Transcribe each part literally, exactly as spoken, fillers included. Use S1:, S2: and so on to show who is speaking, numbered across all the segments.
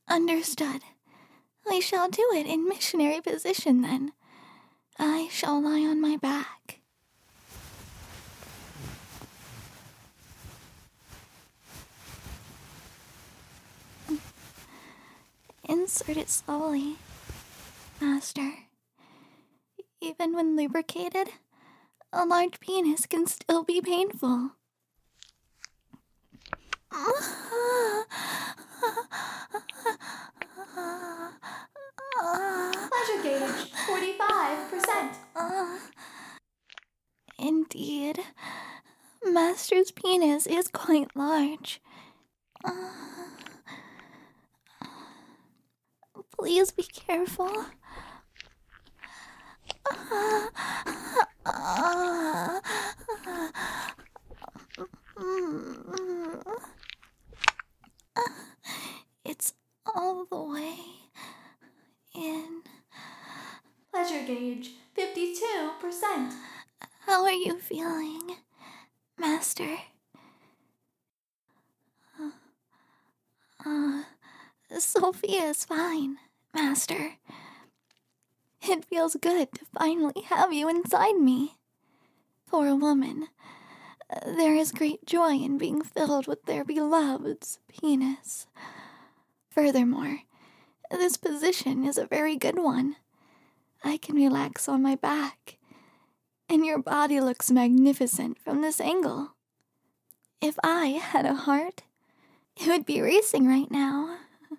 S1: Understood. We shall do it in missionary position, then. I shall lie on my back. Insert it slowly, Master. Even when lubricated, a large penis can still be painful.
S2: Pleasure gauge, forty-five percent.
S1: Indeed, Master's penis is quite large. Please be careful. It's all the way in.
S2: Pleasure gauge, fifty-two percent.
S1: How are you feeling, Master? Uh, Sophia's fine, Master. It feels good to finally have you inside me. For a woman, uh, there is great joy in being filled with their beloved's penis. Furthermore, this position is a very good one. I can relax on my back, and your body looks magnificent from this angle. If I had a heart, it would be racing right now.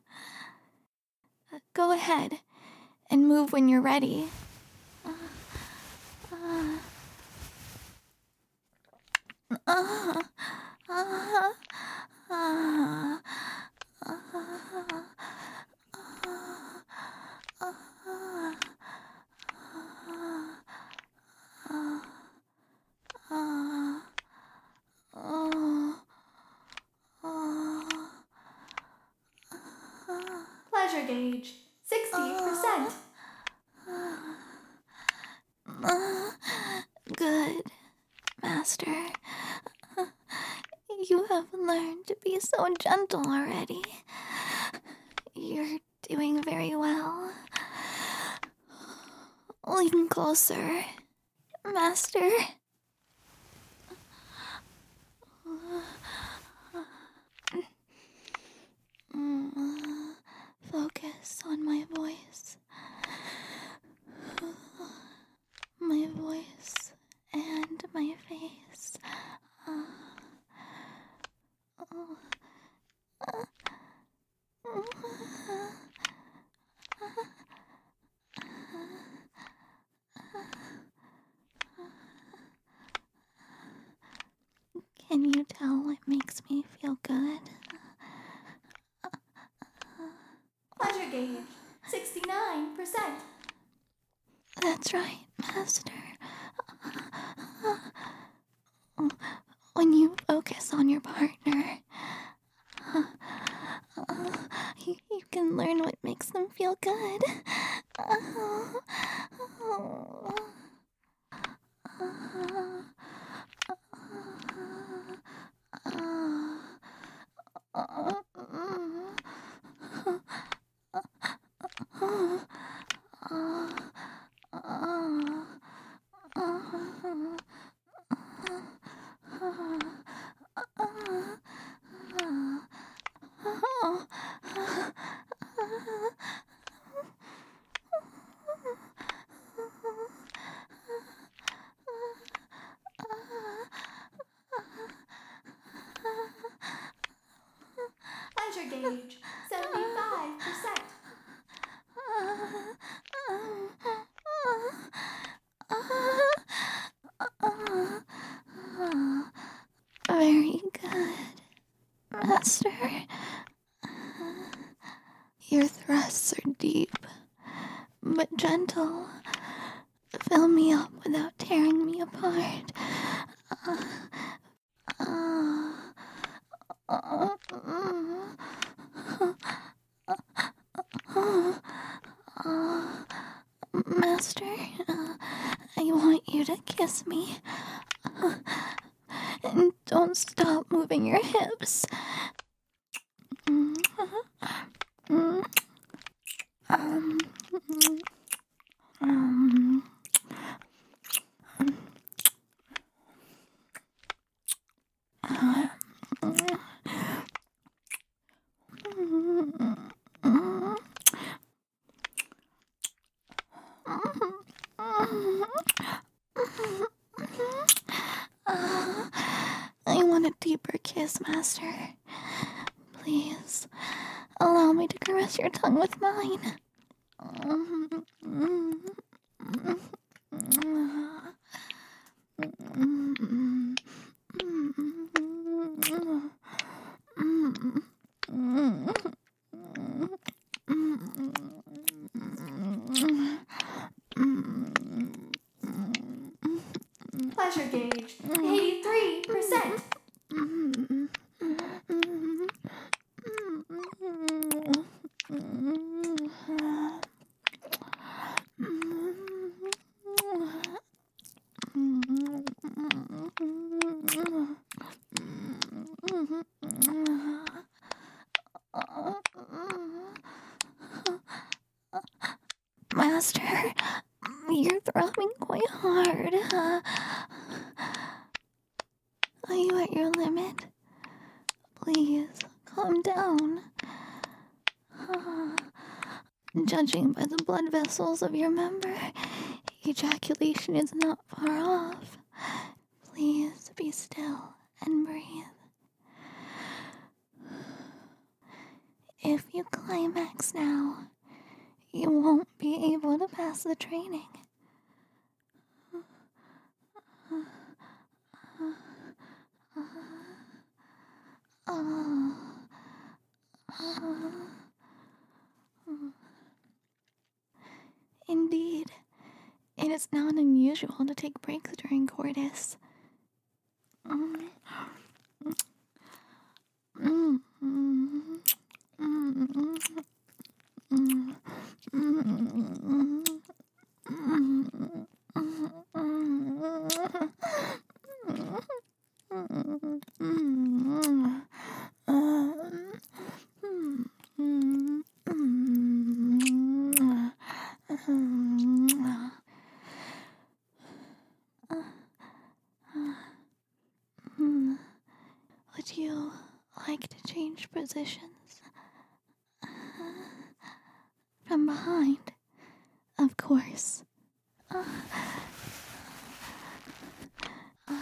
S1: Go ahead and move when you're ready. Uh, uh, uh, uh, uh,
S2: Pleasure gauge, sixty percent.
S1: Good, Master. You have learned to be so gentle already. You're doing very well. Lean closer, Master. Focus on my voice. My voice and my face. Can you tell what makes me feel good?
S2: Pleasure gauge, sixty-nine percent.
S1: That's right, Master. When you focus on your partner, you, you can learn what makes them feel good.
S2: Pleasure gauge, seventy-five percent.
S1: Very good, Master. Your thrusts are deep, but gentle. Fill me up without tearing me apart. Uh, uh, uh, uh, uh, Master, uh, I want you to kiss me. Uh, and don't stop moving your hips. Mm, mm, Please, Master. Please, allow me to caress your tongue with mine.
S2: Pleasure gauge, eighty-three percent.
S1: Master, you're throbbing quite hard. Uh, are you at your limit? Please, calm down. Uh, judging by the blood vessels of your member, ejaculation is not far off. Please be still and breathe. If you climax now, you won't be able to pass the training. Indeed, it is not unusual to take breaks during coitus. Would you like to change positions? From behind, of course. Uh, uh,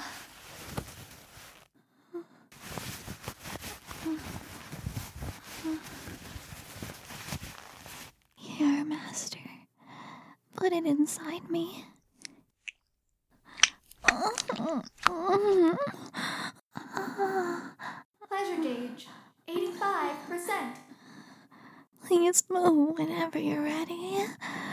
S1: Here, Master. Put it inside me.
S2: Pleasure gauge, eighty-five percent.
S1: Please move whenever you're ready.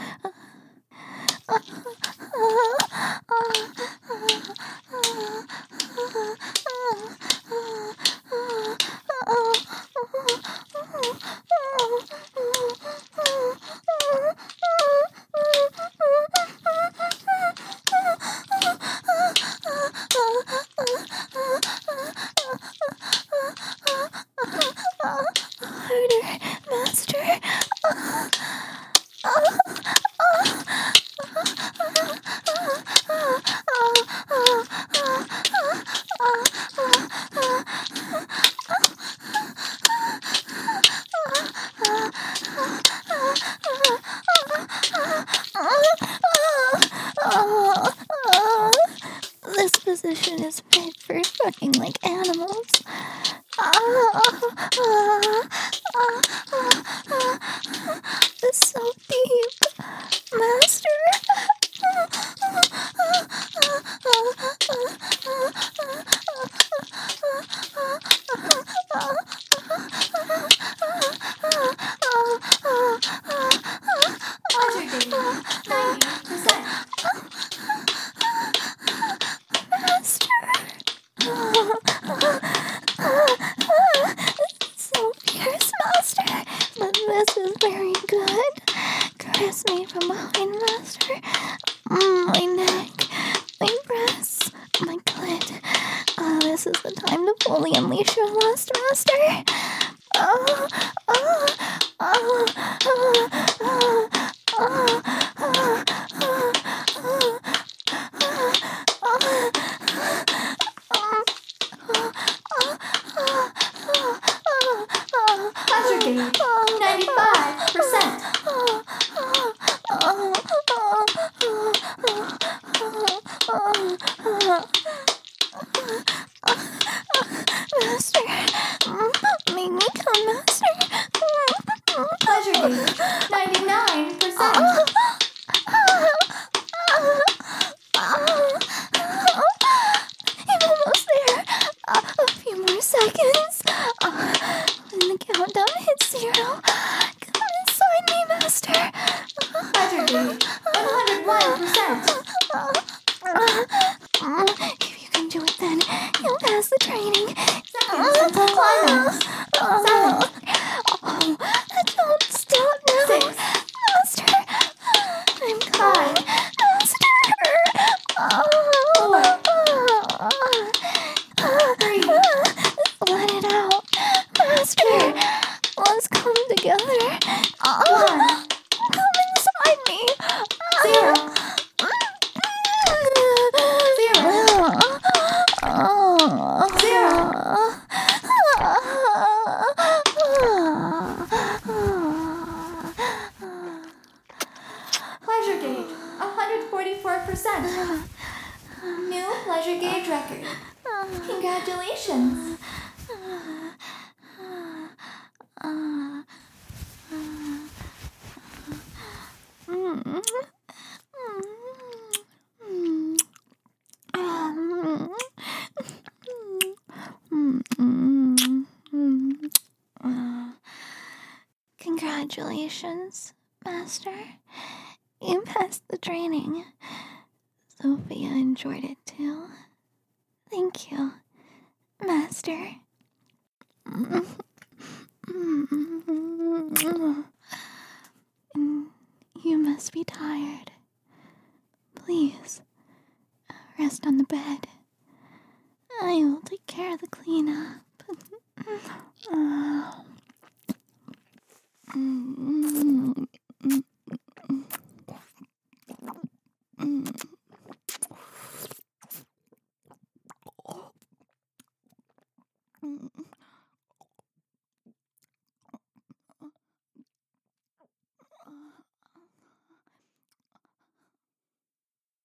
S1: Harder, Master. This position is fit for fucking like animals. It's so deep, Master.
S2: Pleasure gauge, ninety percent.
S1: So fierce, Master, but this is very good. Caress me from behind, Master. Mm, my neck, my breasts, my clit. Oh, this is the time to fully unleash your lust, Master. Oh, oh, oh, oh, oh, oh, oh, oh, oh.
S2: Pleasure gauge, ninety-five percent.
S1: Master, countdown hits zero. Come inside me, Master.
S2: Pleasure gauge, one hundred one percent.
S1: If you can do it then, you'll pass the training.
S2: Seconds until climax. Seven.
S1: Oh, don't stop now.
S2: Six.
S1: Master. I'm coming. Master.
S2: Four. Three.
S1: Let it out. Master. Let's come together.
S2: One.
S1: Come inside me.
S2: Zero. Zero. Pleasure gauge, one hundred forty-four percent. New pleasure gauge record. Congratulations.
S1: Congratulations, Master. You passed the training. Sophia enjoyed it too. Thank you, Master. You must be tired. Please, rest on the bed. I will take care of the cleanup.